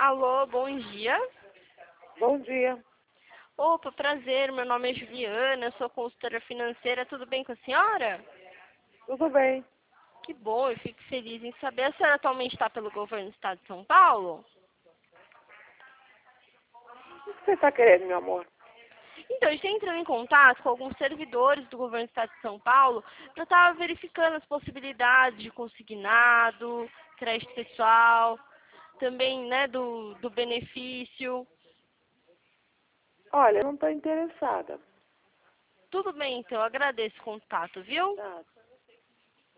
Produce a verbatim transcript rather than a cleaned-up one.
Alô, bom dia. Bom dia. Opa, prazer, meu nome é Juliana, eu sou consultora financeira, tudo bem com a senhora? Tudo bem? Que bom, eu fico feliz em saber. A senhora atualmente está pelo governo do estado de São Paulo? O que você está querendo, meu amor? Então, a gente está entrando em contato com alguns servidores do governo do estado de São Paulo para estar verificando as possibilidades de consignado, crédito pessoal, também, né, do, do benefício. Olha, eu não estou interessada. Tudo bem, então, eu agradeço o contato, viu? Tá,